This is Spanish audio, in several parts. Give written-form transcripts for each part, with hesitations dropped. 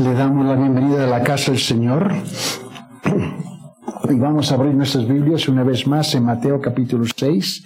Le damos la bienvenida a la casa del Señor y vamos a abrir nuestras Biblias una vez más en Mateo capítulo 6.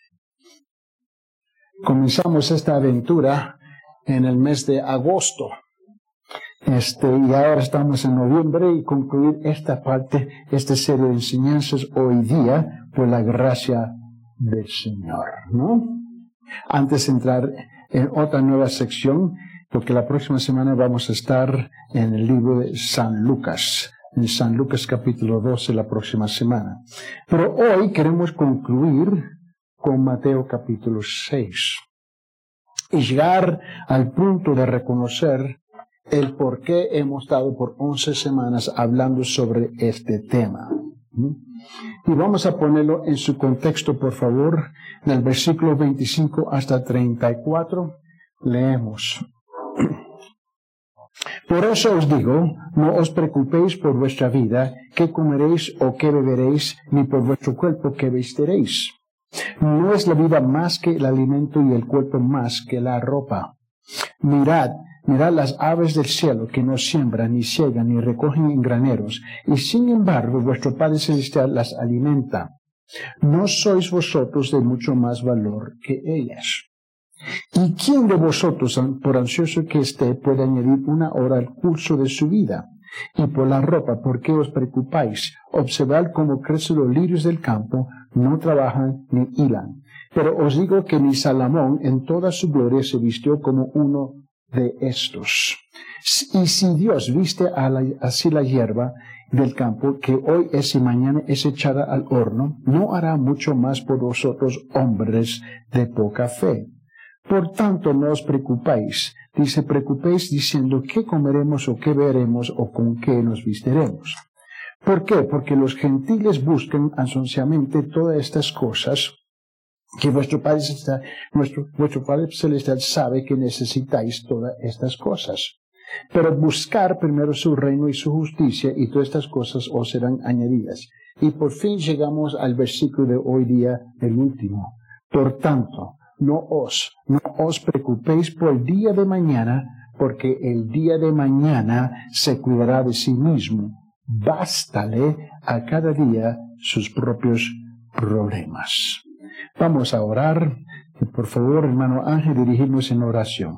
Comenzamos esta aventura en el mes de agosto y ahora estamos en noviembre y concluir esta serie de enseñanzas hoy día por la gracia del Señor, ¿no? Antes de entrar en otra nueva sección, porque la próxima semana vamos a estar en el libro de San Lucas, en San Lucas capítulo 12 la próxima semana. Pero hoy queremos concluir con Mateo capítulo 6 y llegar al punto de reconocer el por qué hemos estado por 11 semanas hablando sobre este tema. Y vamos a ponerlo en su contexto, por favor, del versículo 25 hasta 34. Leemos. Por eso os digo, no os preocupéis por vuestra vida, qué comeréis o qué beberéis, ni por vuestro cuerpo qué vestiréis. ¿No es la vida más que el alimento y el cuerpo más que la ropa? Mirad las aves del cielo que no siembran, ni siegan, ni recogen en graneros, y sin embargo vuestro Padre Celestial las alimenta. ¿No sois vosotros de mucho más valor que ellas? ¿Y quién de vosotros, por ansioso que esté, puede añadir una hora al curso de su vida? Y por la ropa, ¿por qué os preocupáis? Observad cómo crecen los lirios del campo, no trabajan ni hilan. Pero os digo que ni Salomón en toda su gloria se vistió como uno de estos. Y si Dios viste así la hierba del campo, que hoy es y mañana es echada al horno, ¿no hará mucho más por vosotros, hombres de poca fe? Por tanto, no os preocupéis. Preocupéis diciendo qué comeremos o qué beberemos o con qué nos vistiremos. ¿Por qué? Porque los gentiles buscan ansiosamente todas estas cosas que vuestro Padre Celestial sabe que necesitáis todas estas cosas. Pero buscar primero su reino y su justicia, y todas estas cosas os serán añadidas. Y por fin llegamos al versículo de hoy día, el último. Por tanto, no os preocupéis por el día de mañana, porque el día de mañana se cuidará de sí mismo. Bástale a cada día sus propios problemas. Vamos a orar. Y por favor, hermano Ángel, dirigirnos en oración.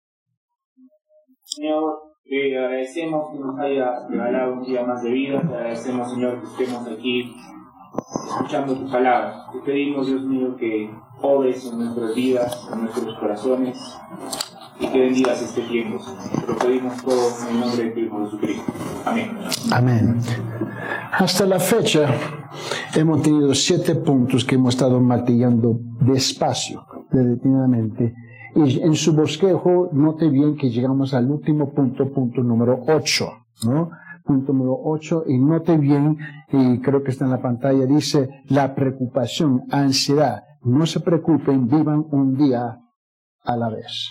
Señor, te agradecemos que nos hayas regalado un día más de vida. Te agradecemos, Señor, que estemos aquí escuchando tu palabra. Te pedimos, Dios mío, que obres en nuestras vidas, en nuestros corazones, y que bendigas este tiempo. Te lo pedimos todo en el nombre de tu Hijo Jesucristo. Amén. Amén. Hasta la fecha hemos tenido 7 puntos que hemos estado martillando despacio, detenidamente. Y en su bosquejo, note bien que llegamos al último punto número 8, ¿no? Punto número 8, y note bien, y creo que está en la pantalla, dice la preocupación, ansiedad. No se preocupen, vivan un día a la vez.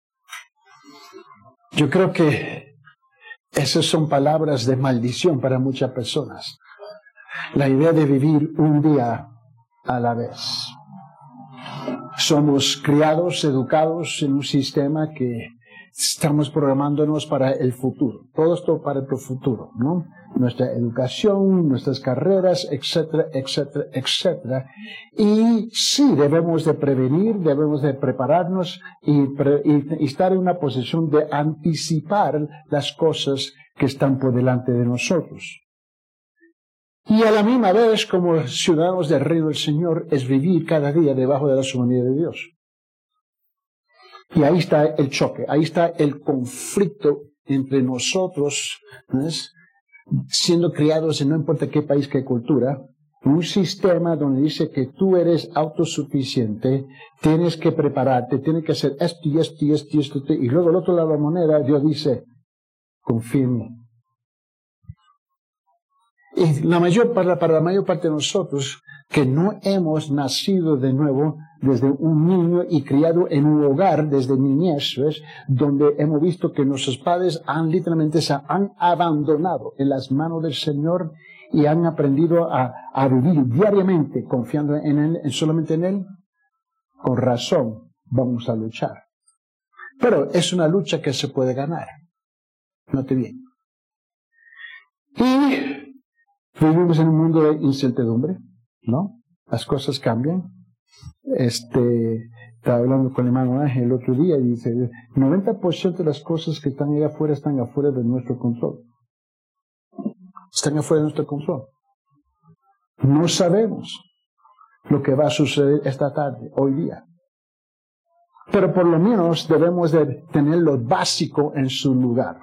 Yo creo que esas son palabras de maldición para muchas personas. La idea de vivir un día a la vez. Somos criados, educados en un sistema que estamos programándonos para el futuro. Todo esto para el futuro, ¿no? Nuestra educación, nuestras carreras, etcétera, etcétera, etcétera. Y sí, debemos de prevenir, debemos de prepararnos y estar en una posición de anticipar las cosas que están por delante de nosotros. Y a la misma vez, como ciudadanos del reino del Señor, es vivir cada día debajo de la soberanía de Dios. Y ahí está el choque, ahí está el conflicto entre nosotros, ¿no es? Siendo criados en no importa qué país, qué cultura, un sistema donde dice que tú eres autosuficiente, tienes que prepararte, tienes que hacer esto y esto y esto y esto, y luego al otro lado de la moneda Dios dice, confía en mí. Y para la mayor parte de nosotros, que no hemos nacido de nuevo desde un niño y criado en un hogar desde niñez, ¿ves? Donde hemos visto que nuestros padres literalmente se han abandonado en las manos del Señor y han aprendido a vivir diariamente confiando en Él, solamente en Él, con razón vamos a luchar. Pero es una lucha que se puede ganar. Note bien. Y vivimos en un mundo de incertidumbre, ¿no? Las cosas cambian. Estaba hablando con el hermano Ángel el otro día y dice, 90% de las cosas que están están afuera de nuestro control. Están afuera de nuestro control. No sabemos lo que va a suceder esta tarde, hoy día. Pero por lo menos debemos de tener lo básico en su lugar,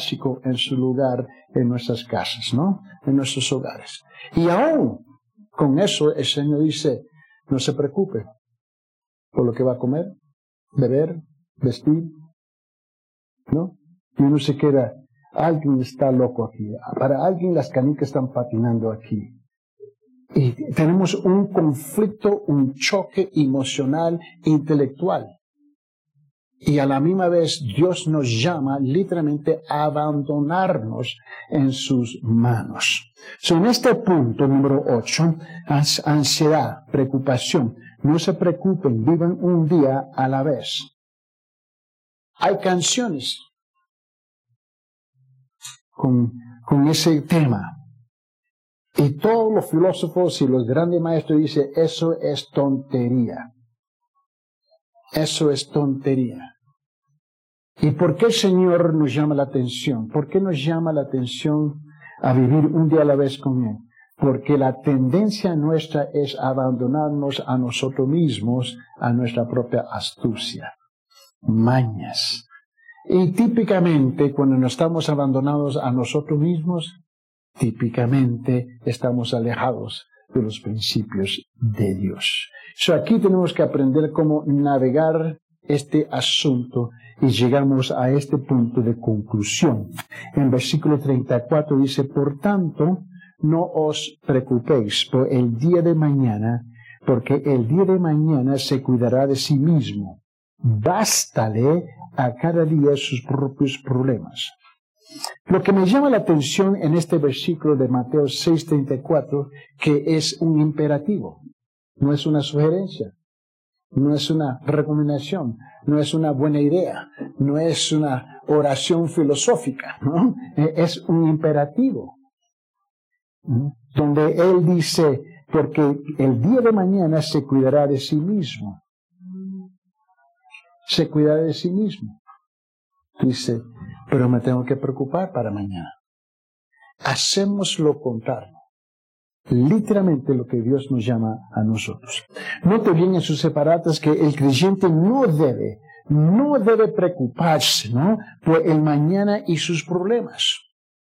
en nuestras casas, ¿no? En nuestros hogares. Y aún con eso el Señor dice, no se preocupe por lo que va a comer, beber, vestir, ¿no? Y uno se queda, alguien está loco aquí, para alguien las canicas están patinando aquí. Y tenemos un conflicto, un choque emocional, intelectual. Y a la misma vez Dios nos llama literalmente a abandonarnos en sus manos. En este punto número 8, ansiedad, preocupación. No se preocupen, vivan un día a la vez. Hay canciones con ese tema. Y todos los filósofos y los grandes maestros dicen, eso es tontería. Eso es tontería. ¿Y por qué el Señor nos llama la atención? ¿Por qué nos llama la atención a vivir un día a la vez con Él? Porque la tendencia nuestra es abandonarnos a nosotros mismos, a nuestra propia astucia, mañas. Y típicamente, cuando nos estamos abandonados a nosotros mismos, típicamente estamos alejados de los principios de Dios. Aquí tenemos que aprender cómo navegar este asunto y llegamos a este punto de conclusión. En versículo 34 dice, por tanto, no os preocupéis por el día de mañana, porque el día de mañana se cuidará de sí mismo. Bástale a cada día sus propios problemas. Lo que me llama la atención en este versículo de Mateo 6:34, que es un imperativo, no es una sugerencia, no es una recomendación, no es una buena idea, no es una oración filosófica, ¿no? Es un imperativo, ¿no? Donde Él dice, porque el día de mañana se cuidará de sí mismo. Se cuidará de sí mismo. Dice, pero me tengo que preocupar para mañana. Hacemos lo contrario. Literalmente lo que Dios nos llama a nosotros. Note bien en sus separatas que el creyente no debe preocuparse, ¿no?, por el mañana y sus problemas.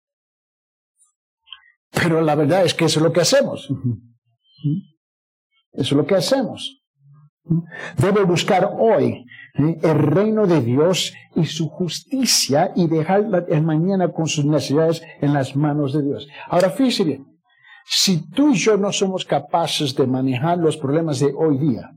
Pero la verdad es que eso es lo que hacemos. Eso es lo que hacemos. Debe buscar hoy el reino de Dios y su justicia y dejar el mañana con sus necesidades en las manos de Dios. Ahora fíjese bien, si tú y yo no somos capaces de manejar los problemas de hoy día,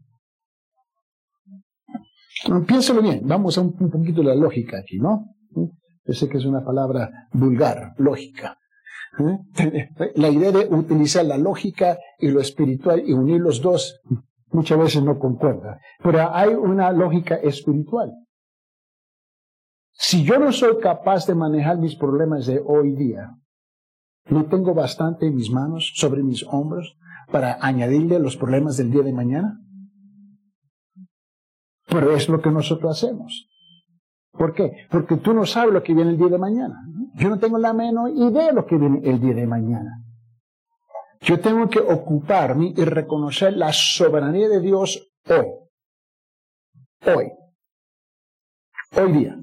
piénsalo bien, vamos a un poquito de la lógica aquí, ¿no? Yo sé que es una palabra vulgar, lógica. La idea de utilizar la lógica y lo espiritual y unir los dos muchas veces no concuerda, pero hay una lógica espiritual. Si yo no soy capaz de manejar mis problemas de hoy día, no tengo bastante en mis manos, sobre mis hombros, para añadirle los problemas del día de mañana. Pero es lo que nosotros hacemos. ¿Por qué? Porque tú no sabes lo que viene el día de mañana. Yo no tengo la menor idea de lo que viene el día de mañana. Yo tengo que ocuparme y reconocer la soberanía de Dios hoy. Hoy día.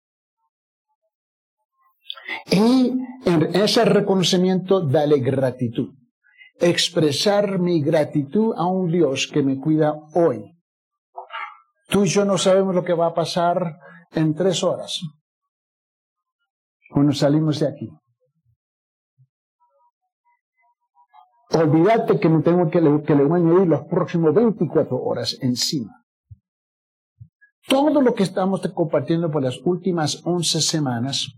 Y en ese reconocimiento, dale gratitud. Expresar mi gratitud a un Dios que me cuida hoy. Tú y yo no sabemos lo que va a pasar en 3 horas cuando salimos de aquí. Olvídate que no tengo que le voy a añadir los próximos 24 horas encima. Todo lo que estamos compartiendo por las últimas 11 semanas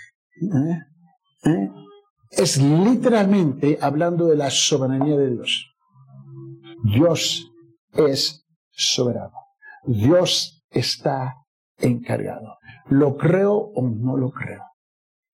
es literalmente hablando de la soberanía de Dios. Dios es soberano. Dios está encargado. ¿Lo creo o no lo creo?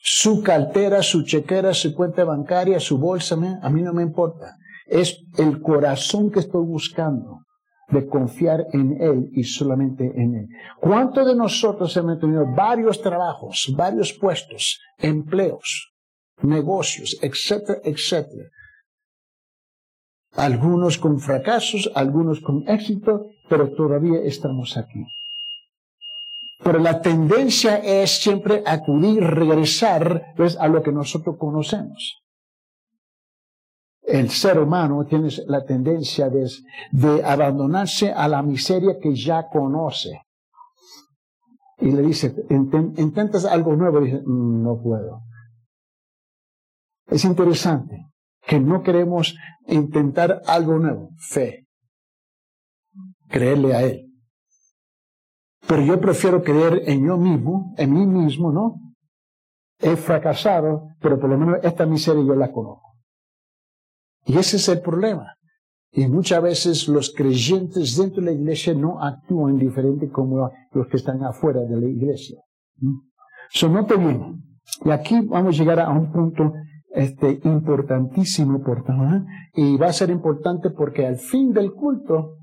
su cartera, su chequera, su cuenta bancaria, su bolsa, a mí no me importa. Es el corazón que estoy buscando, de confiar en Él y solamente en Él. ¿Cuántos de nosotros hemos tenido varios trabajos, varios puestos, empleos, negocios, etcétera, etcétera? Algunos con fracasos, algunos con éxito, pero todavía estamos aquí. Pero la tendencia es siempre acudir, regresar, ¿ves?, a lo que nosotros conocemos. El ser humano tiene la tendencia de abandonarse a la miseria que ya conoce. Y le dice, intentas algo nuevo, y dice, no puedo. Es interesante que no queremos intentar algo nuevo. Fe. Creerle a Él. Pero yo prefiero creer en yo mismo, en mí mismo, ¿no? He fracasado, pero por lo menos esta miseria yo la conozco. Y ese es el problema. Y muchas veces los creyentes dentro de la iglesia no actúan diferente como los que están afuera de la iglesia. Note bien. Y aquí vamos a llegar a un punto importantísimo, y va a ser importante porque al fin del culto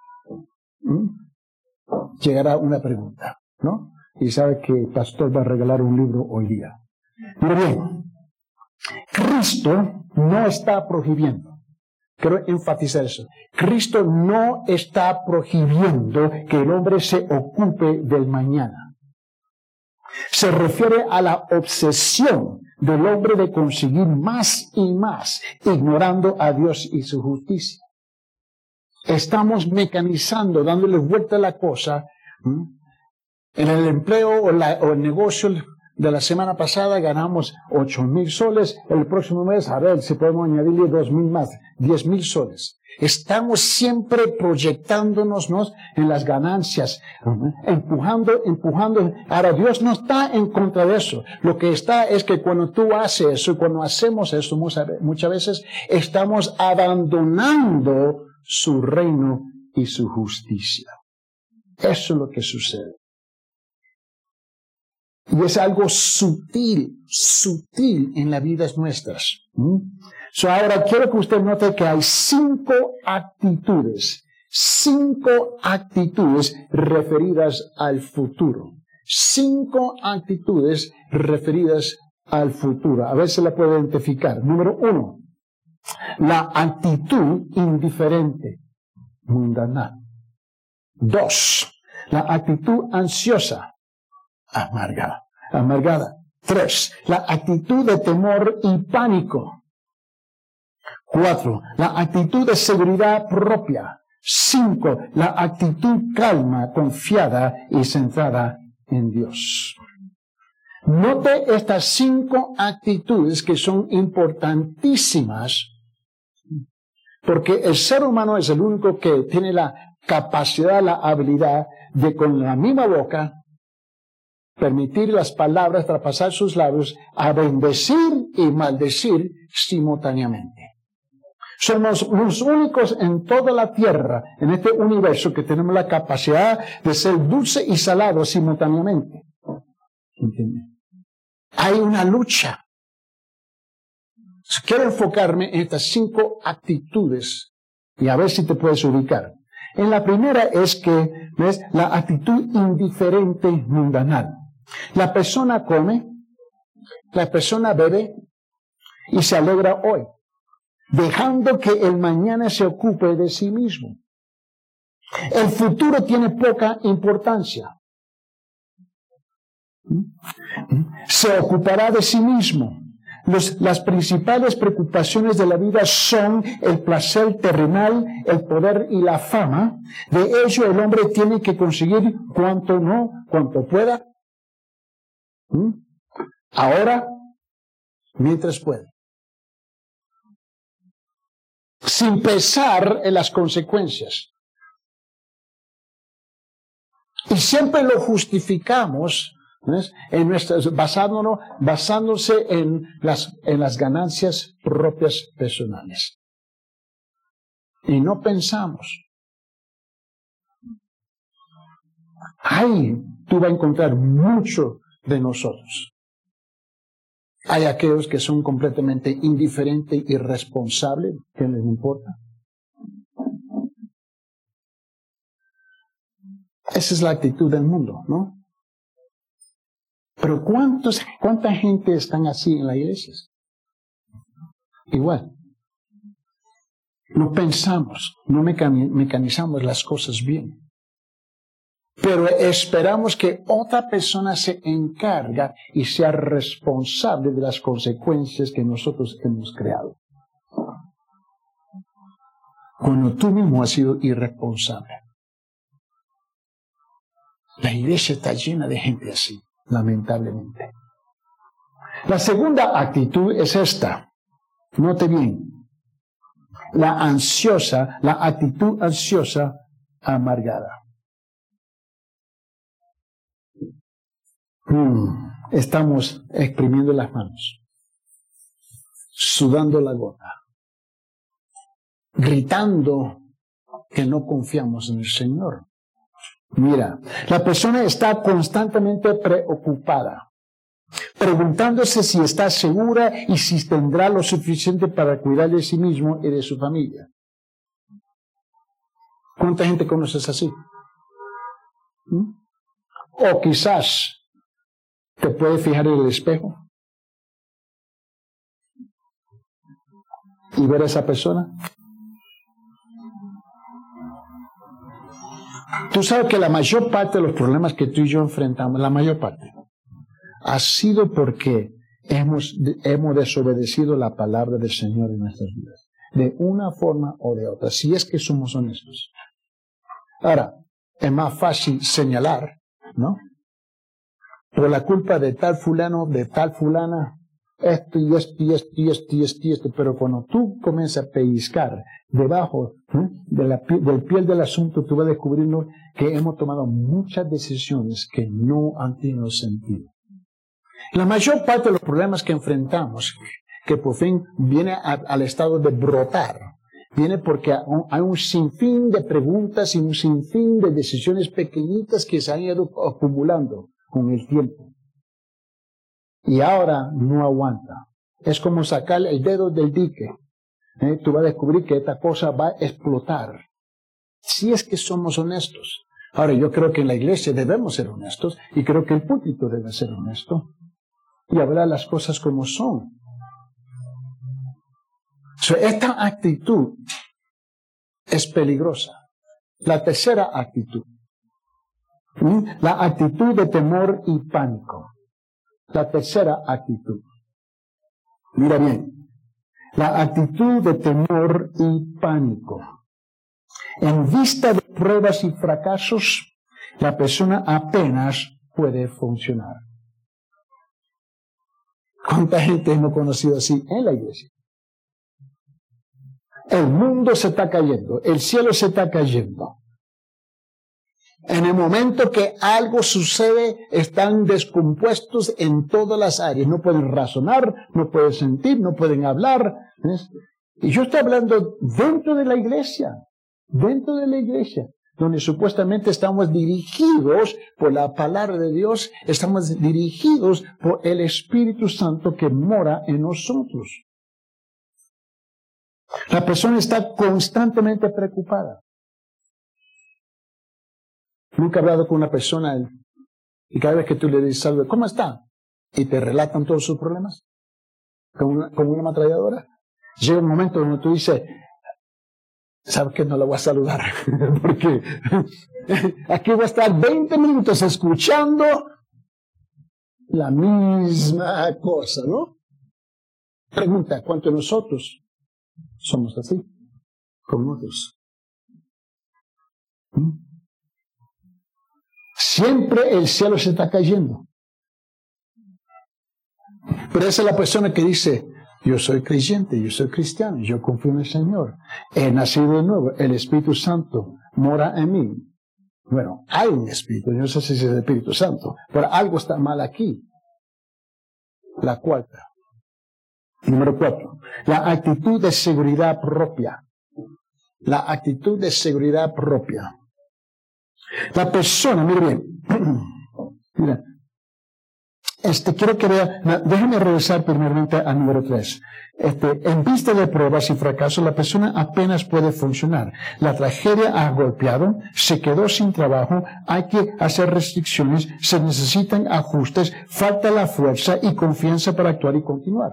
llegará una pregunta, ¿no? Y sabe que el pastor va a regalar un libro hoy día. Pero bien, Cristo no está prohibiendo. Quiero enfatizar eso. Cristo no está prohibiendo que el hombre se ocupe del mañana. Se refiere a la obsesión del hombre de conseguir más y más, ignorando a Dios y su justicia. Estamos mecanizando, dándole vuelta a la cosa. En el empleo o el negocio de la semana pasada ganamos 8,000 soles. El próximo mes, a ver si podemos añadirle 2,000 más, 10,000 soles. Estamos siempre proyectándonos en las ganancias, empujando. Ahora, Dios no está en contra de eso. Lo que está es que cuando tú haces eso y cuando hacemos eso, muchas veces estamos abandonando su reino y su justicia. Eso es lo que sucede. Y es algo sutil en las vidas nuestras. Ahora quiero que usted note que hay 5 actitudes referidas al futuro. 5 actitudes referidas al futuro. A ver si la puede identificar. Número 1. La actitud indiferente, mundana. 2. La actitud ansiosa, amargada. 3. La actitud de temor y pánico. 4. La actitud de seguridad propia. 5. La actitud calma, confiada y centrada en Dios. Note estas 5 actitudes que son importantísimas, porque el ser humano es el único que tiene la capacidad, la habilidad de con la misma boca permitir las palabras traspasar sus labios a bendecir y maldecir simultáneamente. Somos los únicos en toda la tierra, en este universo, que tenemos la capacidad de ser dulce y salado simultáneamente. ¿Entiende? Hay una lucha. Quiero enfocarme en estas 5 actitudes y a ver si te puedes ubicar. En la primera es que, ¿ves?, la actitud indiferente mundanal. La persona come, la persona bebe y se alegra hoy, dejando que el mañana se ocupe de sí mismo. El futuro tiene poca importancia. Se ocupará de sí mismo. Las principales preocupaciones de la vida son el placer terrenal, el poder y la fama. De ello el hombre tiene que conseguir cuanto pueda. Ahora, mientras puede. Sin pensar en las consecuencias. Y siempre lo justificamos, ¿ves?, basándose en las ganancias propias personales. Y no pensamos. Ahí tú vas a encontrar mucho de nosotros. Hay aquellos que son completamente indiferentes, irresponsables, que no les importa. Esa es la actitud del mundo, ¿no? Pero ¿cuánta gente están así en las iglesias? Igual. No pensamos, no mecanizamos las cosas bien. Pero esperamos que otra persona se encargue y sea responsable de las consecuencias que nosotros hemos creado. Cuando tú mismo has sido irresponsable. La iglesia está llena de gente así, lamentablemente. La segunda actitud es esta. Note bien. La actitud ansiosa amargada. Estamos exprimiendo las manos, sudando la gota, gritando que no confiamos en el Señor. Mira, la persona está constantemente preocupada, preguntándose si está segura y si tendrá lo suficiente para cuidar de sí mismo y de su familia. ¿Cuánta gente conoces así? O quizás te puedes fijar en el espejo y ver a esa persona. Tú sabes que la mayor parte de los problemas que tú y yo enfrentamos, la mayor parte, ha sido porque hemos desobedecido la palabra del Señor en nuestras vidas, de una forma o de otra, si es que somos honestos. Ahora, es más fácil señalar, ¿no? Por la culpa de tal fulano, de tal fulana, esto, pero cuando tú comienzas a pellizcar debajo del piel del asunto, tú vas descubriendo que hemos tomado muchas decisiones que no han tenido sentido. La mayor parte de los problemas que enfrentamos, que por fin viene al estado de brotar, viene porque hay un sinfín de preguntas y un sinfín de decisiones pequeñitas que se han ido acumulando con el tiempo. Y ahora no aguanta. Es como sacar el dedo del dique. Tú vas a descubrir que esta cosa va a explotar. Si es que somos honestos. Ahora, yo creo que en la iglesia debemos ser honestos y creo que el púlpito debe ser honesto y hablar las cosas como son. Esta actitud es peligrosa. La tercera actitud. La actitud de temor y pánico. La tercera actitud. Mira bien. La actitud de temor y pánico. En vista de pruebas y fracasos, la persona apenas puede funcionar. ¿Cuánta gente hemos conocido así en la iglesia? El mundo se está cayendo, el cielo se está cayendo. En el momento que algo sucede, están descompuestos en todas las áreas. No pueden razonar, no pueden sentir, no pueden hablar. Y yo estoy hablando dentro de la iglesia, donde supuestamente estamos dirigidos por la palabra de Dios, estamos dirigidos por el Espíritu Santo que mora en nosotros. La persona está constantemente preocupada. Nunca he hablado con una persona y cada vez que tú le dices algo, ¿cómo está? Y te relatan todos sus problemas, como una ametralladora. Llega un momento donde tú dices, ¿sabes qué? No la voy a saludar, porque aquí voy a estar 20 minutos escuchando la misma cosa, ¿no? Pregunta, ¿cuántos de nosotros somos así? Como otros. Siempre el cielo se está cayendo. Pero esa es la persona que dice, yo soy creyente, yo soy cristiano, yo confío en el Señor. He nacido de nuevo, el Espíritu Santo mora en mí. Bueno, hay un Espíritu, yo no sé si es el Espíritu Santo, pero algo está mal aquí. La cuarta. Número 4. La actitud de seguridad propia. La actitud de seguridad propia. La persona, mire bien, mira, quiero que vea, déjeme regresar primeramente al número 3. En vista de pruebas y fracasos, la persona apenas puede funcionar. La tragedia ha golpeado, se quedó sin trabajo, hay que hacer restricciones, se necesitan ajustes, falta la fuerza y confianza para actuar y continuar.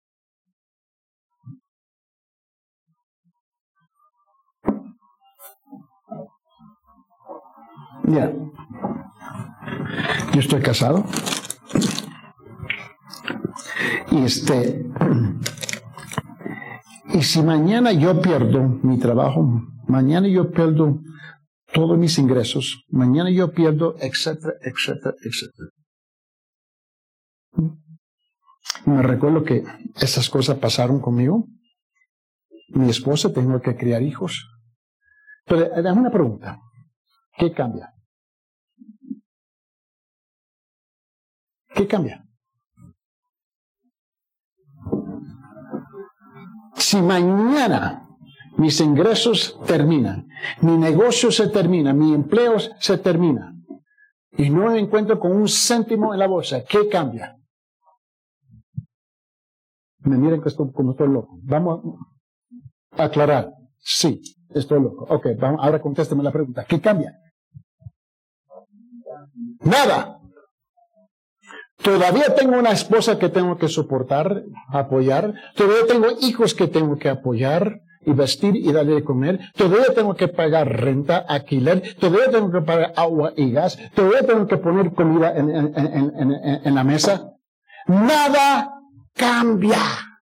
Mira, yo estoy casado y y si mañana yo pierdo mi trabajo, mañana yo pierdo todos mis ingresos, mañana yo pierdo, etcétera, etcétera, etcétera. Me recuerdo que esas cosas pasaron conmigo. Mi esposa, tengo que criar hijos. Pero dame una pregunta. ¿Qué cambia? ¿Qué cambia? Si mañana mis ingresos terminan, mi negocio se termina, mi empleo se termina, y no me encuentro con un céntimo en la bolsa, ¿qué cambia? Me miren que estoy como estoy loco. Vamos a aclarar. Sí, estoy loco. Ok, ahora contésteme la pregunta. ¿Qué cambia? Nada. Todavía tengo una esposa que tengo que soportar, apoyar. Todavía tengo hijos que tengo que apoyar y vestir y darle de comer. Todavía tengo que pagar renta, alquiler. Todavía tengo que pagar agua y gas. Todavía tengo que poner comida en la mesa. Nada cambia.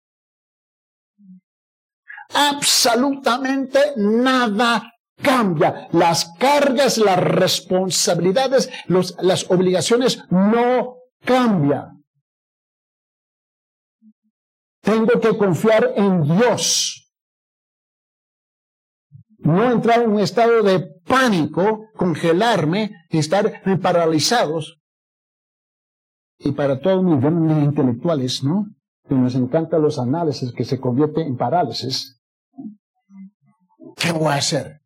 Absolutamente nada cambia. Las cargas, las responsabilidades, las obligaciones no cambian. Tengo que confiar en Dios. No entrar en un estado de pánico, congelarme y estar paralizados. Y para todos mis grandes intelectuales, ¿no? Que nos encantan los análisis que se convierten en parálisis. ¿Qué voy a hacer?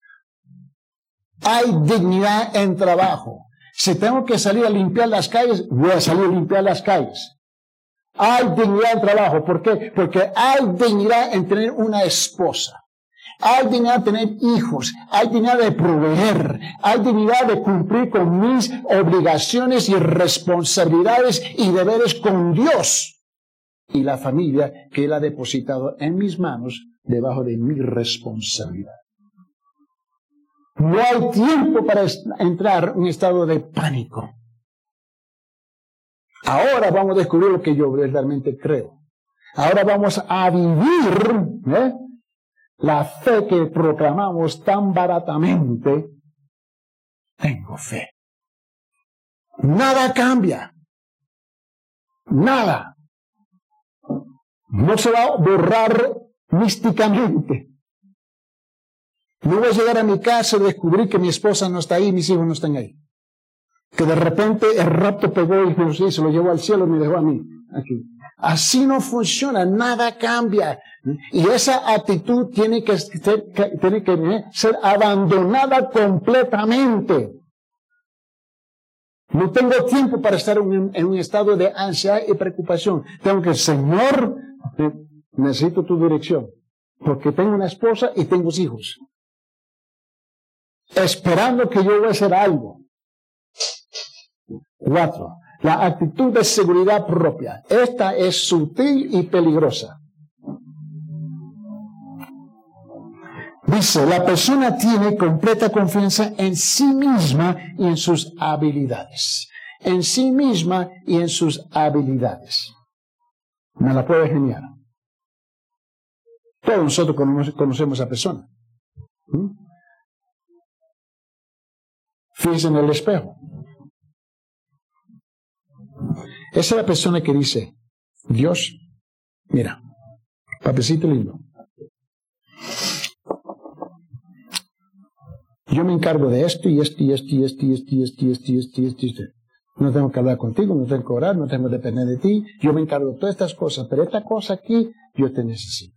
Hay dignidad en trabajo. Si tengo que salir a limpiar las calles, voy a salir a limpiar las calles. Hay dignidad en trabajo. ¿Por qué? Porque hay dignidad en tener una esposa. Hay dignidad en tener hijos. Hay dignidad de proveer. Hay dignidad de cumplir con mis obligaciones y responsabilidades y deberes con Dios y la familia que Él ha depositado en mis manos debajo de mi responsabilidad. No hay tiempo para entrar en un estado de pánico. Ahora vamos a descubrir lo que yo verdaderamente creo. Ahora vamos a vivir la fe que proclamamos tan baratamente. Tengo fe. Nada cambia. Nada. No se va a borrar místicamente. No voy a llegar a mi casa y descubrir que mi esposa no está ahí y mis hijos no están ahí. Que de repente el rapto pegó y se lo llevó al cielo y me dejó a mí aquí. Así no funciona, nada cambia. Y esa actitud tiene que ser abandonada completamente. No tengo tiempo para estar en un estado de ansiedad y preocupación. Tengo que, Señor, necesito tu dirección. Porque tengo una esposa y tengo hijos. Esperando que yo voy a hacer algo. 4. La actitud de seguridad propia. Esta es sutil y peligrosa. Dice, la persona tiene completa confianza en sí misma y en sus habilidades. En sí misma y en sus habilidades. ¿Me la puede geniar? Todos nosotros conocemos a esa persona. Fíjense en el espejo. Esa es la persona que dice, Dios, mira, papecito lindo. Yo me encargo de esto y esto y esto y esto y esto y esto y esto y esto y esto y esto. No tengo que hablar contigo, no tengo que orar, no tengo que depender de ti. Yo me encargo de todas estas cosas, pero esta cosa aquí, yo te necesito.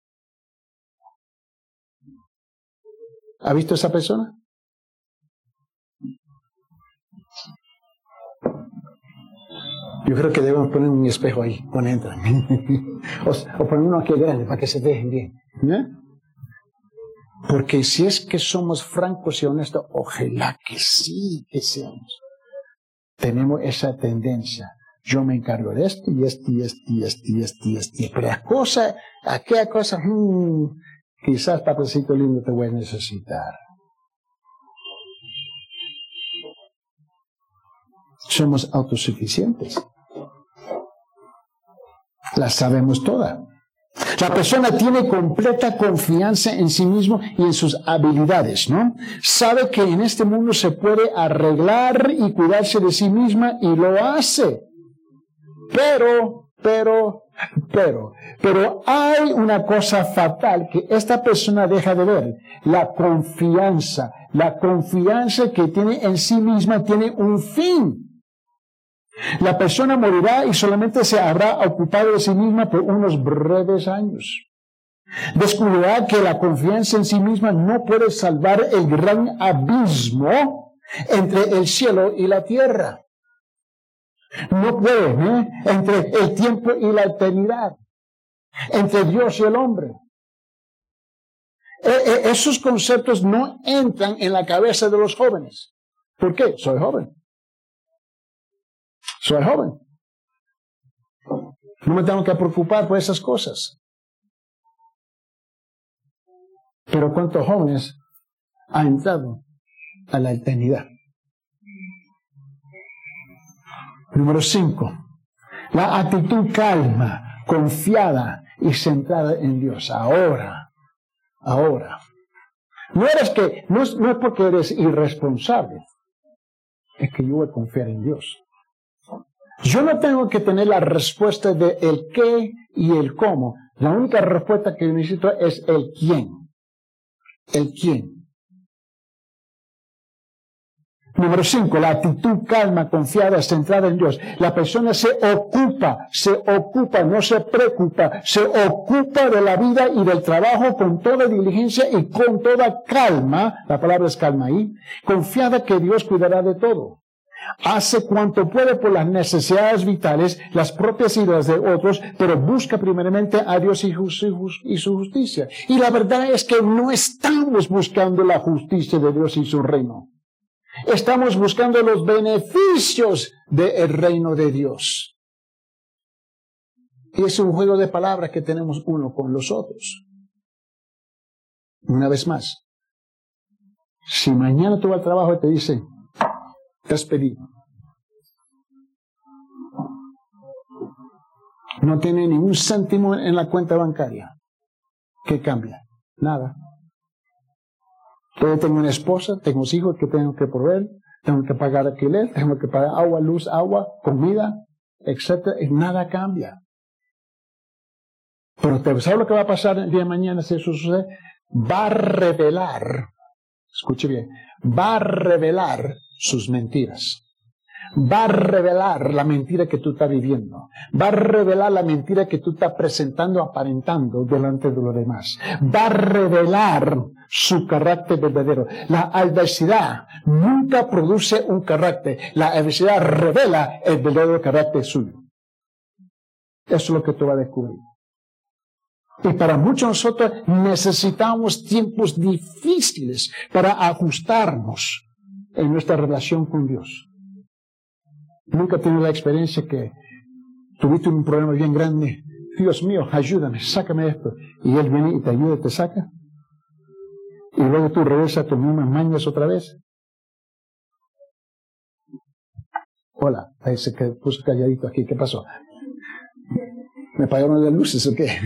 ¿Ha visto esa persona? Yo creo que debemos poner un espejo ahí cuando entran. o poner uno aquí grande para que se vean bien. ¿Eh? Porque si es que somos francos y honestos, ojalá que sí que seamos. Tenemos esa tendencia. Yo me encargo de esto y esto y esto y esto y esto y esto. Pero aquella cosa, quizás, papacito lindo, te voy a necesitar. Somos autosuficientes. La sabemos toda. La persona tiene completa confianza en sí mismo y en sus habilidades, ¿no? Sabe que en este mundo se puede arreglar y cuidarse de sí misma y lo hace. Pero hay una cosa fatal que esta persona deja de ver. La confianza que tiene en sí misma tiene un fin. La persona morirá y solamente se habrá ocupado de sí misma por unos breves años. Descubrirá que la confianza en sí misma no puede salvar el gran abismo entre el cielo y la tierra. No puede, entre el tiempo y la eternidad, entre Dios y el hombre. Esos conceptos no entran en la cabeza de los jóvenes. ¿Por qué? Soy joven. No me tengo que preocupar por esas cosas. Pero ¿cuántos jóvenes han entrado a la eternidad? Número 5. La actitud calma, confiada y centrada en Dios. Ahora. No es porque eres irresponsable. Es que yo voy a confiar en Dios. Yo no tengo que tener la respuesta de el qué y el cómo. La única respuesta que yo necesito es el quién. El quién. Número 5, la actitud calma, confiada, centrada en Dios. La persona se ocupa, no se preocupa, se ocupa de la vida y del trabajo con toda diligencia y con toda calma, la palabra es calma ahí, confiada que Dios cuidará de todo. Hace cuanto puede por las necesidades vitales, las propias ideas de otros, pero busca primeramente a Dios y su justicia. Y la verdad es que no estamos buscando la justicia de Dios y su reino. Estamos buscando los beneficios del reino de Dios. Y es un juego de palabras que tenemos uno con los otros. Una vez más, si mañana tú vas al trabajo y te dicen, te has pedido, no tiene ni un céntimo en la cuenta bancaria, ¿qué cambia? Nada. Yo tengo una esposa, tengo hijos que tengo que proveer, tengo que pagar alquiler, tengo que pagar agua, luz, comida, etc. Y nada cambia. Pero ¿sabes lo que va a pasar el día de mañana si eso sucede? Va a revelar, escuche bien, va a revelar sus mentiras. Va a revelar la mentira que tú estás viviendo. Va a revelar la mentira que tú estás presentando, aparentando delante de los demás. Va a revelar su carácter verdadero. La adversidad nunca produce un carácter. La adversidad revela el verdadero carácter suyo. Eso es lo que tú vas a descubrir. Y para muchos de nosotros necesitamos tiempos difíciles para ajustarnos en nuestra relación con Dios. Nunca tienes la experiencia que tuviste un problema bien grande. Dios mío, ayúdame, sácame esto. Y Él viene y te ayuda y te saca. Y luego tú regresas a tus mismas mañas otra vez. Hola, ahí se puso calladito aquí. ¿Qué pasó? ¿Me apagaron las luces o qué?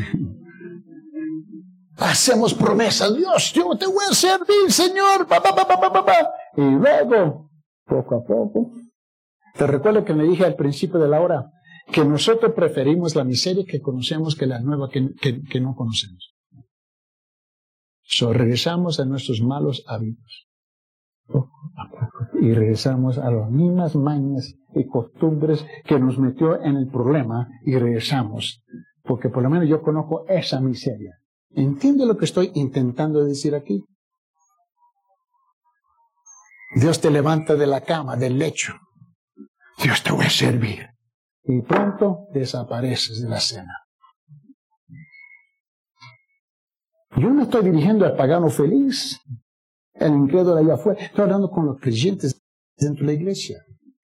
Hacemos promesas. Dios, yo te voy a servir, Señor. Y luego, poco a poco. Te recuerdo que me dije al principio de la hora que nosotros preferimos la miseria que conocemos que la nueva que no conocemos. Regresamos a nuestros malos hábitos. Y regresamos a las mismas mañas y costumbres que nos metió en el problema y regresamos. Porque por lo menos yo conozco esa miseria. ¿Entiende lo que estoy intentando decir aquí? Dios te levanta de la cama, del lecho. Dios te voy a servir. y pronto desapareces de la escena. Yo no estoy dirigiendo al pagano feliz, el incrédulo allá afuera. Estoy hablando con los creyentes dentro de la iglesia.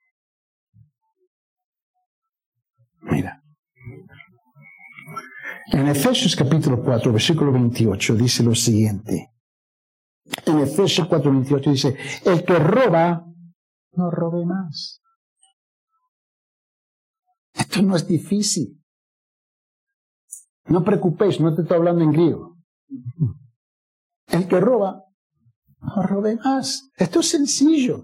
Mira. En Efesios capítulo 4, versículo 28, dice lo siguiente. En Efesios 4, 28 dice, el que roba, no robe más. Esto no es difícil. No preocupéis, no te estoy hablando en griego. El que roba, no robe más. Esto es sencillo.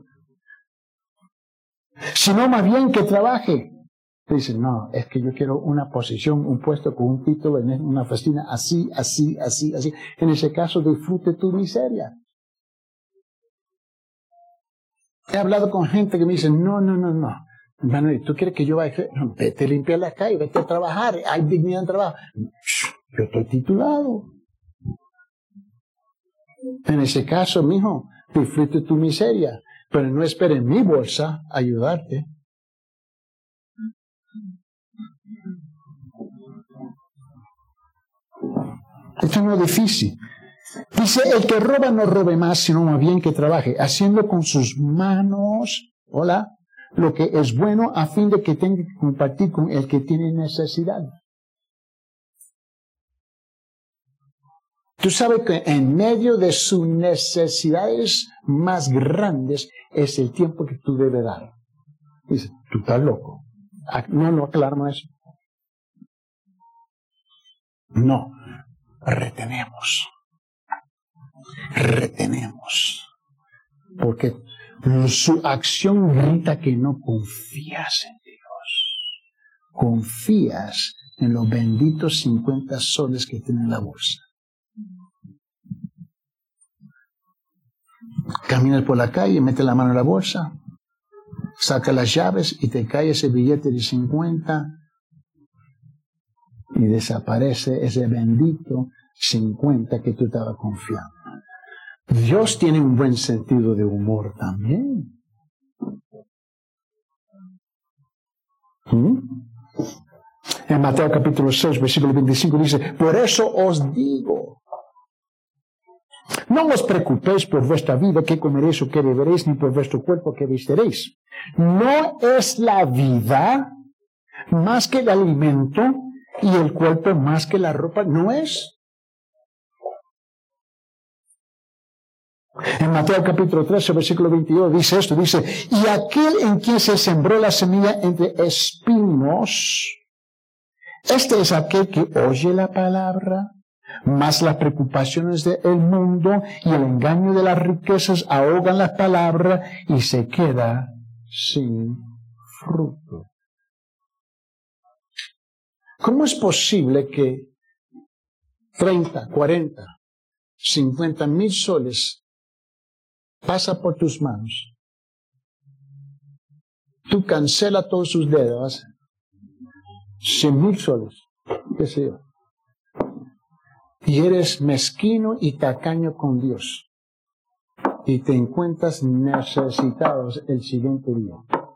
Sino más bien que trabaje. Dicen, no, es que yo quiero una posición, un puesto con un título en una oficina así, así, así, así. En ese caso, disfrute tu miseria. He hablado con gente que me dice, no. Manuel, ¿tú quieres que yo vaya? No, vete a limpiar la calle, vete a trabajar, hay dignidad en trabajo. Yo estoy titulado. En ese caso, mijo, disfrute tu miseria, pero no espere mi bolsa ayudarte. Esto no es difícil. Dice, el que roba no robe más, sino más bien que trabaje, haciendo con sus manos, lo que es bueno a fin de que tenga que compartir con el que tiene necesidad. Tú sabes que en medio de sus necesidades más grandes es el tiempo que tú debes dar. Dice, tú estás loco. No aclaramos eso. No, retenemos. Porque su acción grita que no confías en Dios. Confías en los benditos 50 soles que tiene en la bolsa. Caminas por la calle, metes la mano en la bolsa, saca las llaves y te cae ese billete de 50 y desaparece ese bendito 50 que tú estabas confiando. Dios tiene un buen sentido de humor también. En Mateo capítulo 6, versículo 25 dice, por eso os digo, no os preocupéis por vuestra vida, qué comeréis o qué beberéis, ni por vuestro cuerpo, qué vestiréis. ¿No es la vida más que el alimento y el cuerpo más que la ropa? ¿No es? En Mateo capítulo 13, versículo 22 dice esto, dice, y aquel en quien se sembró la semilla entre espinos, este es aquel que oye la palabra, mas las preocupaciones del mundo y el engaño de las riquezas ahogan la palabra y se queda sin fruto. ¿Cómo es posible que 30, 40, 50 mil soles pasa por tus manos? Tú cancelas todos sus deudas, 100,000 soles, qué sé yo. Y eres mezquino y tacaño con Dios. Y te encuentras necesitados el siguiente día.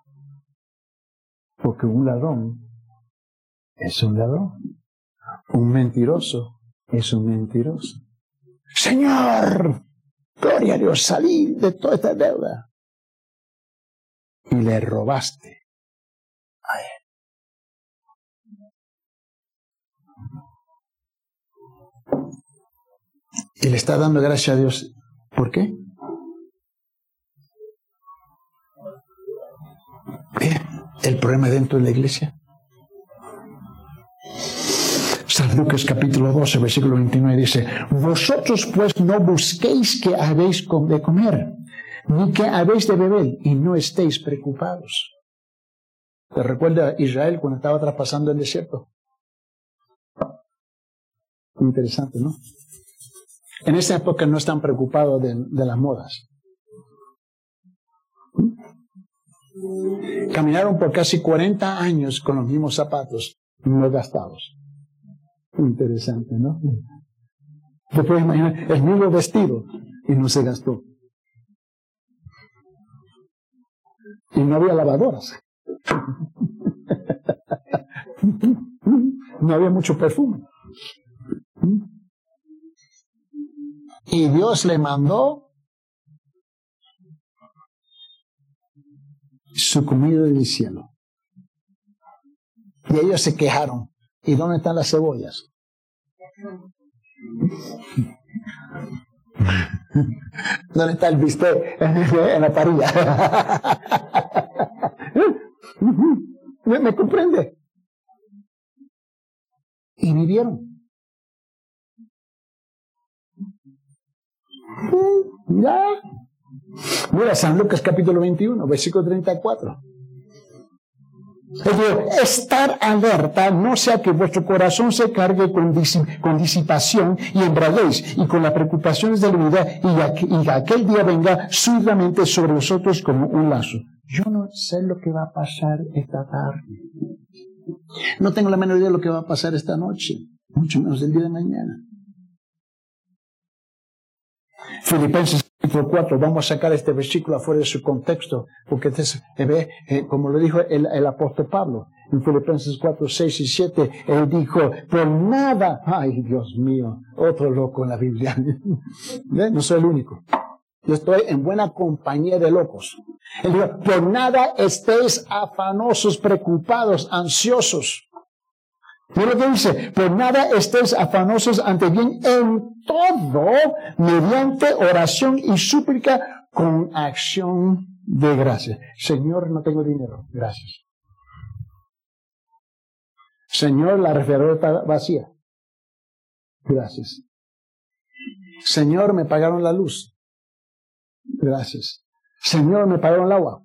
Porque un ladrón es un ladrón. Un mentiroso es un mentiroso. Señor, gloria a Dios, salí de toda esta deuda. Y le robaste a él. Y le está dando gracias a Dios. ¿Por qué? El problema dentro de la iglesia. San Lucas capítulo 12, versículo 29 dice, vosotros pues no busquéis que habéis de comer, ni que habéis de beber, y no estéis preocupados. ¿Te recuerda a Israel cuando estaba traspasando el desierto? Interesante, ¿no? En esa época no están preocupados de las modas. Caminaron por casi 40 años con los mismos zapatos no gastados. Interesante, ¿no? Te puedes imaginar el mismo vestido y no se gastó. Y no había lavadoras. No había mucho perfume. Y Dios le mandó su comida del cielo. Y ellos se quejaron. ¿Y dónde están las cebollas? ¿Dónde está el bistec? En la parrilla. ¿Me comprende? Y vivieron. Ya. Mira, San Lucas capítulo 21, versículo 34. Estar alerta, no sea que vuestro corazón se cargue con disipación y embriaguez y con las preocupaciones de la vida y aquel día venga súbitamente sobre vosotros como un lazo. Yo no sé lo que va a pasar esta tarde. No tengo la menor idea de lo que va a pasar esta noche, mucho menos el día de mañana. Filipenses 4, vamos a sacar este versículo afuera de su contexto, porque como lo dijo el apóstol Pablo, en Filipenses 4, 6 y 7, él dijo, por nada, ay Dios mío, otro loco en la Biblia, no soy el único, yo estoy en buena compañía de locos. Él dijo, por nada estéis afanosos, preocupados, ansiosos. Mira lo que dice, por nada estéis afanosos, ante bien en todo, mediante oración y súplica con acción de gracias. Señor, no tengo dinero, gracias. Señor, la refrigeradora está vacía, gracias. Señor, me pagaron la luz, gracias. Señor, me pagaron el agua,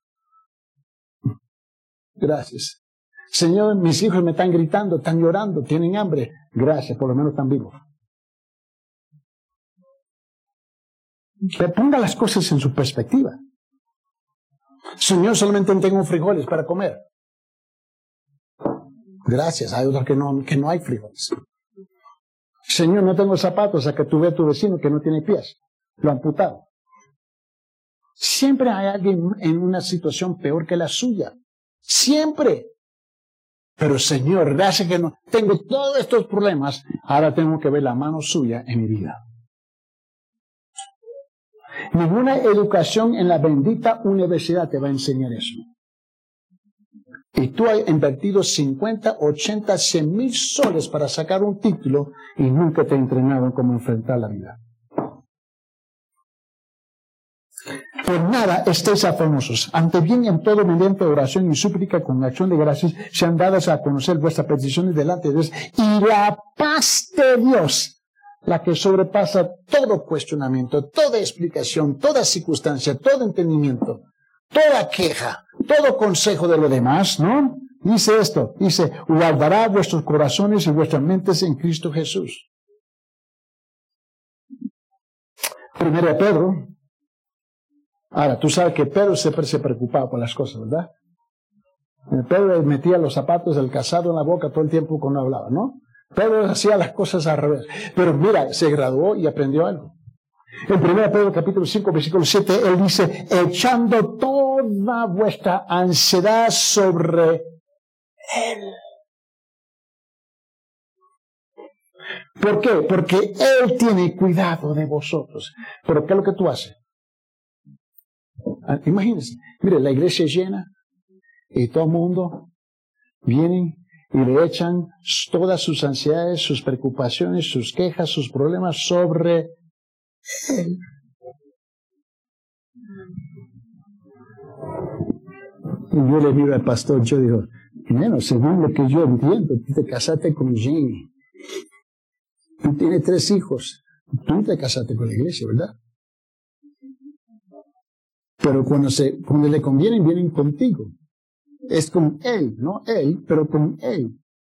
gracias. Señor, mis hijos me están gritando, están llorando, tienen hambre. Gracias, por lo menos están vivos. Que ponga las cosas en su perspectiva. Señor, solamente tengo frijoles para comer. Gracias, hay otros que no hay frijoles. Señor, no tengo zapatos, a que tú veas a tu vecino que no tiene pies. Lo amputado. Siempre hay alguien en una situación peor que la suya. Siempre. Pero Señor, gracias que no tengo todos estos problemas, ahora tengo que ver la mano suya en mi vida. Ninguna educación en la bendita universidad te va a enseñar eso. Y tú has invertido 50, 80, 100 mil soles para sacar un título y nunca te has entrenado en cómo enfrentar la vida. Por nada estéis afanosos, ante bien en todo mediante oración y súplica con acción de gracias sean dadas a conocer vuestras peticiones delante de Dios, y la paz de Dios, la que sobrepasa todo cuestionamiento, toda explicación, toda circunstancia, todo entendimiento, toda queja, todo consejo de lo demás, ¿no? Dice esto, dice, guardará vuestros corazones y vuestras mentes en Cristo Jesús. Primero de Pedro. Ahora, tú sabes que Pedro siempre se preocupaba por las cosas, ¿verdad? Pedro metía los zapatos del calzado en la boca todo el tiempo cuando hablaba, ¿no? Pedro hacía las cosas al revés. Pero mira, se graduó y aprendió algo. En 1 Pedro capítulo 5, versículo 7, él dice, echando toda vuestra ansiedad sobre él. ¿Por qué? Porque él tiene cuidado de vosotros. ¿Pero qué es lo que tú haces? Imagínense, mire, la iglesia es llena y todo el mundo viene y le echan todas sus ansiedades, sus preocupaciones, sus quejas, sus problemas sobre él. Y yo le digo al pastor, yo digo, bueno, según lo que yo entiendo, tú te casaste con Jamie, tú tienes 3 hijos, tú te casaste con la iglesia, ¿verdad? Pero cuando le convienen, vienen contigo. Es con él, no él, pero con él.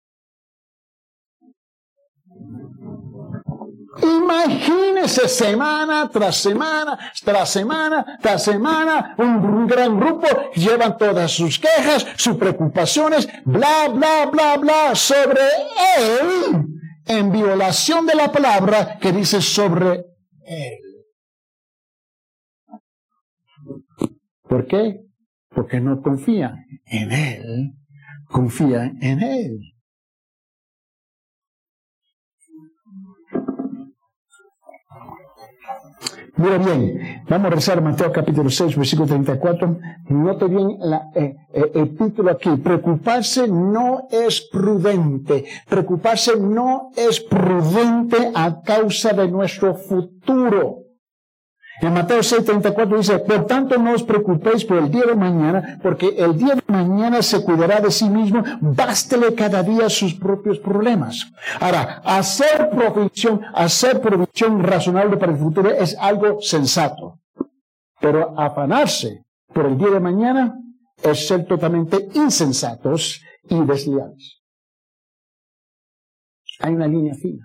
Imagínese semana tras semana, tras semana, tras semana, un gran grupo, llevan todas sus quejas, sus preocupaciones, bla, bla, bla, bla, sobre él, en violación de la palabra que dice sobre él. ¿Por qué? Porque no confían en él Confía en Él. Mira bien, vamos a rezar Mateo capítulo 6, versículo 34. Note bien el título aquí. Preocuparse no es prudente. Preocuparse no es prudente a causa de nuestro futuro. En Mateo 6, 34 dice, por tanto no os preocupéis por el día de mañana, porque el día de mañana se cuidará de sí mismo, bástele cada día sus propios problemas. Ahora, hacer provisión razonable para el futuro es algo sensato. Pero afanarse por el día de mañana es ser totalmente insensatos y desleales. Hay una línea fina.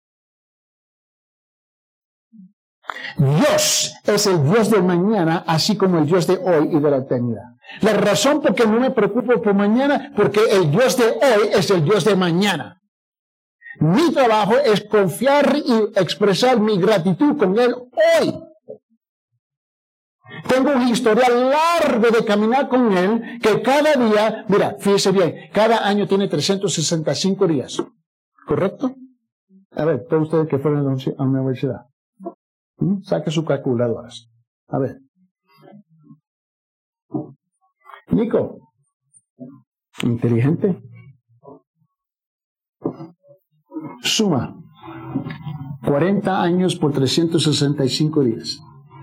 Dios es el Dios del mañana, así como el Dios de hoy y de la eternidad. La razón por que no me preocupo por mañana, porque el Dios de hoy es el Dios de mañana. Mi trabajo es confiar y expresar mi gratitud con Él hoy. Tengo un historial largo de caminar con Él, que cada día, mira, fíjese bien, cada año tiene 365 días. ¿Correcto? A ver, todos ustedes que fueron a la universidad. Saque su calculadora. A ver. Nico. Inteligente. Suma. 40 años por 365 días.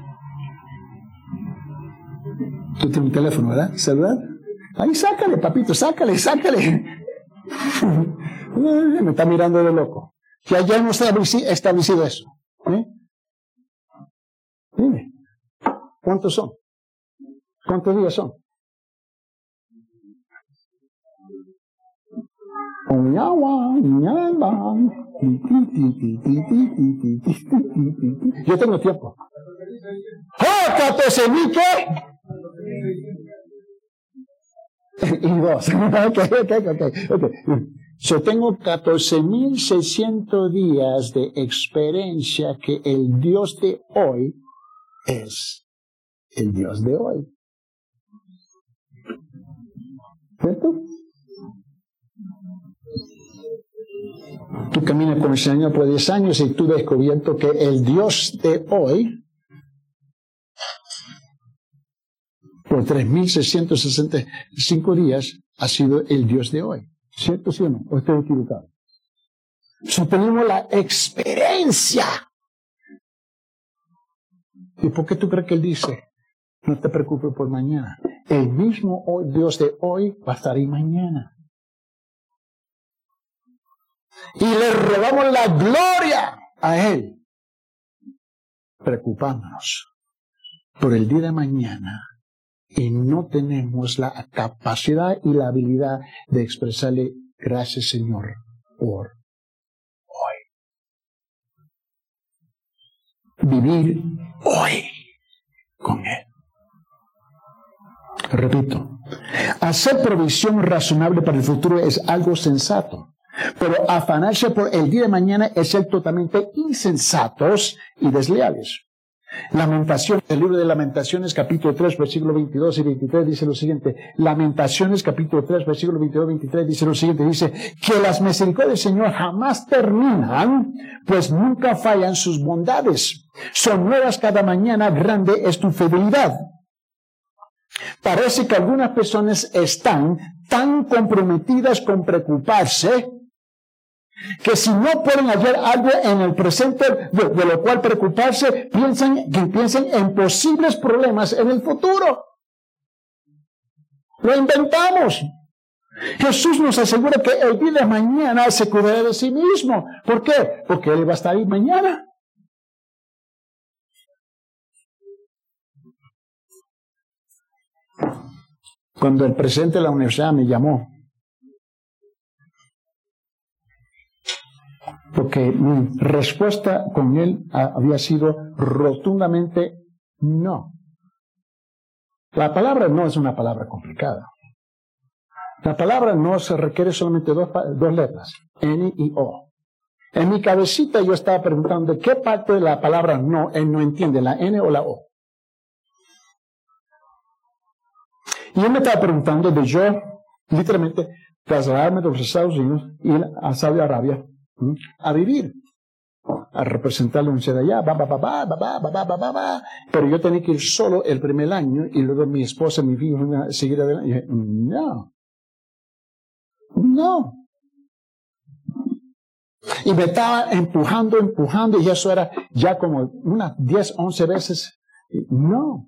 Tú tienes un teléfono, ¿verdad? ¿Celular? Ahí sácale, papito, sácale. Me está mirando de loco. Ya hemos establecido eso. Dime, ¿cuántos son? ¿Cuántos días son? Yo tengo tiempo. ¡Oh, 14,000 qué! Y 2. Ok. Yo tengo 14,600 días de experiencia que el Dios de hoy es el Dios de hoy. ¿Cierto? Tú caminas con el Señor por 10 años y tú has descubierto que el Dios de hoy, por 3,665 días, ha sido el Dios de hoy. ¿Cierto, sí o no? ¿O estoy equivocado? Tenemos la experiencia. ¿Y por qué tú crees que Él dice, no te preocupes por mañana? El mismo Dios de hoy va a estar ahí mañana. Y le robamos la gloria a Él, preocupándonos por el día de mañana. Y no tenemos la capacidad y la habilidad de expresarle gracias, Señor, por hoy. Vivir hoy con Él. Repito, hacer provisión razonable para el futuro es algo sensato, pero afanarse por el día de mañana es ser totalmente insensatos y desleales. Lamentaciones, el libro de Lamentaciones, capítulo 3, versículo 22 y 23, dice lo siguiente. Lamentaciones, capítulo 3, versículo 22 y 23, dice lo siguiente. Dice que las misericordias del Señor jamás terminan, pues nunca fallan sus bondades. Son nuevas cada mañana, grande es tu fidelidad. Parece que algunas personas están tan comprometidas con preocuparse que si no pueden hallar algo en el presente de lo cual preocuparse, piensan en posibles problemas en el futuro. Lo inventamos. Jesús nos asegura que el día de mañana se cuidará de sí mismo. ¿Por qué? Porque Él va a estar ahí mañana. Cuando el presidente de la universidad me llamó, porque mi respuesta con él había sido rotundamente no. La palabra no es una palabra complicada. La palabra no se requiere solamente dos letras, N y O. En mi cabecita yo estaba preguntando de qué parte de la palabra no él no entiende, la N o la O. Y él me estaba preguntando de yo, literalmente, trasladarme de los Estados Unidos, ir a Saudi Arabia, a vivir, a representar la universidad allá, pero yo tenía que ir solo el primer año y luego mi esposa y mi hijo iban a seguir adelante. Y dije, no. Y me estaba empujando, y eso era ya como unas 10, 11 veces. No.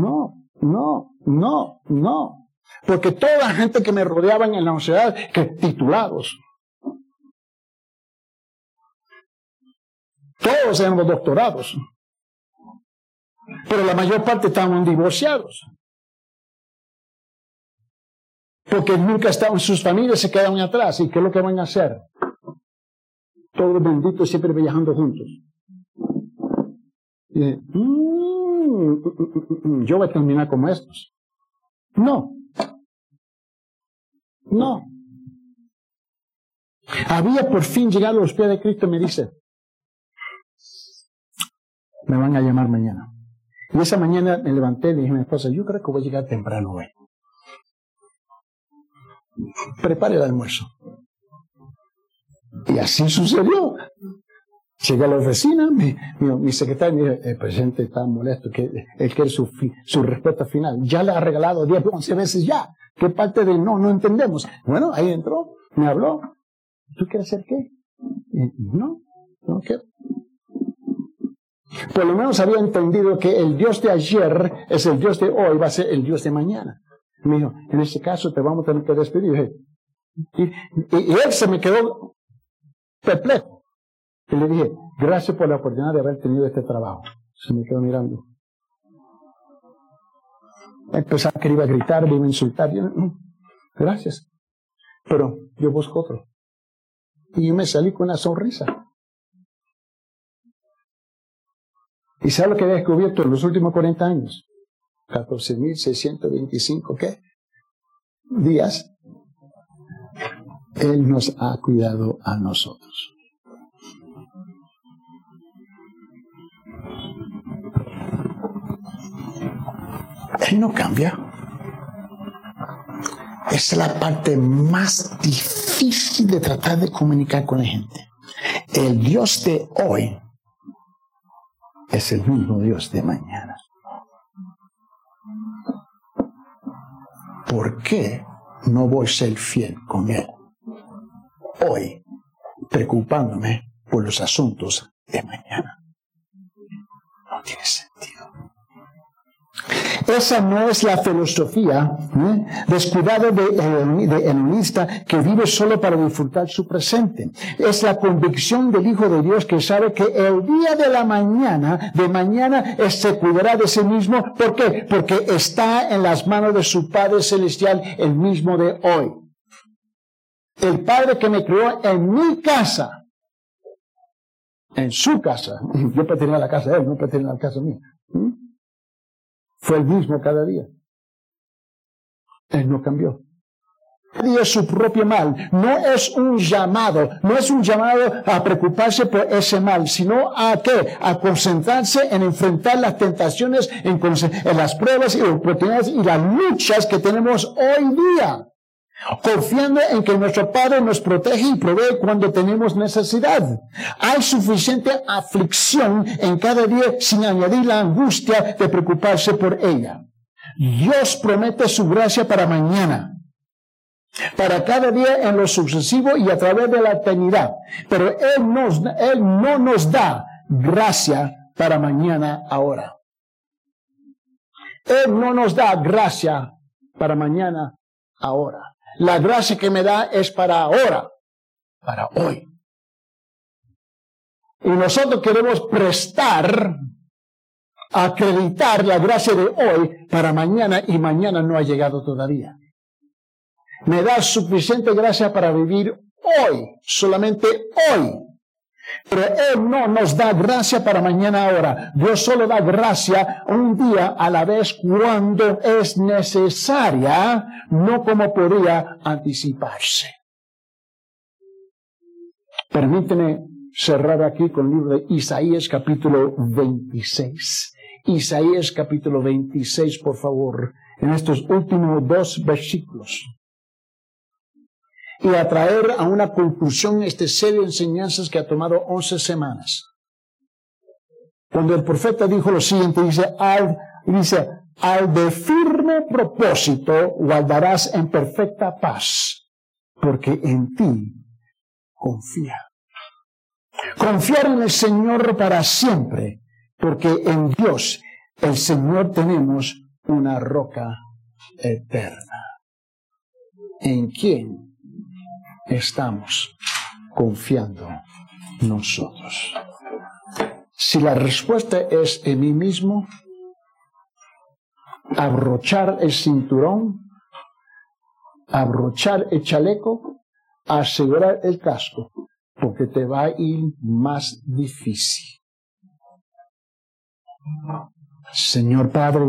Porque toda la gente que me rodeaba en la universidad, que titulados, todos éramos doctorados, pero la mayor parte estaban divorciados, porque nunca estaban, sus familias se quedaban atrás. ¿Y qué es lo que van a hacer? Todos benditos siempre viajando juntos. Y yo voy a terminar como estos. No. Había por fin llegado a los pies de Cristo y me dice, me van a llamar mañana. Y esa mañana me levanté y le dije a mi esposa, yo creo que voy a llegar temprano hoy. Prepare el almuerzo. Y así sucedió. Llegué a la oficina, mi secretario me dijo, el presidente está molesto, que él quiere su respuesta final. Ya le ha regalado 10, 11 veces ya. ¿Qué parte de no entendemos? Bueno, ahí entró, me habló. ¿Tú quieres hacer qué? No quiero. Por lo menos había entendido que el Dios de ayer es el Dios de hoy, va a ser el Dios de mañana. Me dijo, en ese caso te vamos a tener que despedir. Y él se me quedó perplejo. Y le dije, gracias por la oportunidad de haber tenido este trabajo. Se me quedó mirando. Empezaba que iba a gritar, me iba a insultar. Yo, gracias. Pero yo busco otro. Y yo me salí con una sonrisa. ¿Y sabe lo que he descubierto en los últimos 40 años? 14.625, ¿qué? Días. Él nos ha cuidado a nosotros. Él no cambia. Esa es la parte más difícil de tratar de comunicar con la gente. El Dios de hoy es el mismo Dios de mañana. ¿Por qué no voy a ser fiel con Él hoy, preocupándome por los asuntos de mañana? No tiene sentido. Esa no es la filosofía descuidada de hedonista que vive solo para disfrutar su presente. Es la convicción del Hijo de Dios que sabe que el día de mañana se cuidará de sí mismo. ¿Por qué? Porque está en las manos de su Padre Celestial, el mismo de hoy. El Padre que me crió en mi casa, en su casa. Yo pertenecía a la casa de Él, no pertenecía a la casa mía. Fue el mismo cada día. Él no cambió. Cada día es su propio mal. No es un llamado a preocuparse por ese mal, sino a ¿qué? A concentrarse en enfrentar las tentaciones, en las pruebas y oportunidades y las luchas que tenemos hoy día. Confiando en que nuestro Padre nos protege y provee cuando tenemos necesidad. Hay suficiente aflicción en cada día sin añadir la angustia de preocuparse por ella. Dios promete su gracia para mañana, para cada día en lo sucesivo y a través de la eternidad. Pero Él no nos da gracia para mañana ahora. Él no nos da gracia para mañana ahora. La gracia que me da es para ahora, para hoy. Y nosotros queremos acreditar la gracia de hoy para mañana, y mañana no ha llegado todavía. Me da suficiente gracia para vivir hoy, solamente hoy. Pero Él no nos da gracia para mañana ahora. Dios solo da gracia un día a la vez cuando es necesaria, no como podría anticiparse. Permíteme cerrar aquí con el libro de Isaías capítulo 26. Isaías capítulo 26, por favor, en estos últimos 2 versículos. y a traer a una conclusión esta serie de enseñanzas que ha tomado 11 semanas. Cuando el profeta dijo lo siguiente, dice, al de firme propósito guardarás en perfecta paz, porque en ti confía. Confiar en el Señor para siempre, porque en Dios, el Señor, tenemos una roca eterna. ¿En quién estamos confiando nosotros? Si la respuesta es en mí mismo, abrochar el cinturón, abrochar el chaleco, asegurar el casco, porque te va a ir más difícil. Señor Padre,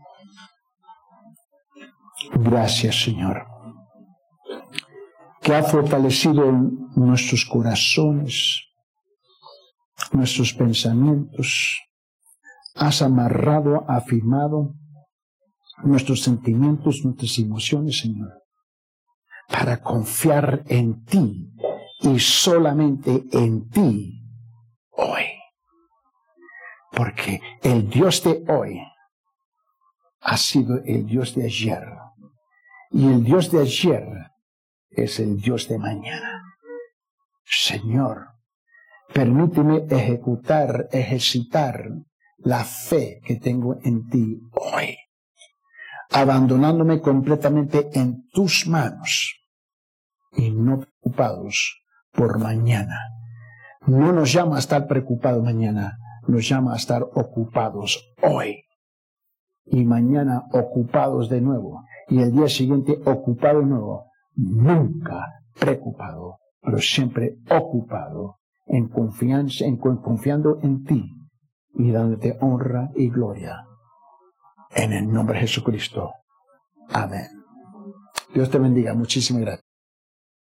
gracias, Señor, que ha fortalecido nuestros corazones, nuestros pensamientos, has amarrado, afirmado nuestros sentimientos, nuestras emociones, Señor, para confiar en ti y solamente en ti hoy. Porque el Dios de hoy ha sido el Dios de ayer. Y el Dios de ayer es el Dios de mañana. Señor, permíteme ejercitar la fe que tengo en ti hoy, abandonándome completamente en tus manos y no preocupados por mañana. No nos llama a estar preocupados mañana, nos llama a estar ocupados hoy. Y mañana ocupados de nuevo. Y el día siguiente ocupado de nuevo. Nunca preocupado, pero siempre ocupado en confianza, confiando en ti y dándote honra y gloria. En el nombre de Jesucristo. Amén. Dios te bendiga. Muchísimas gracias.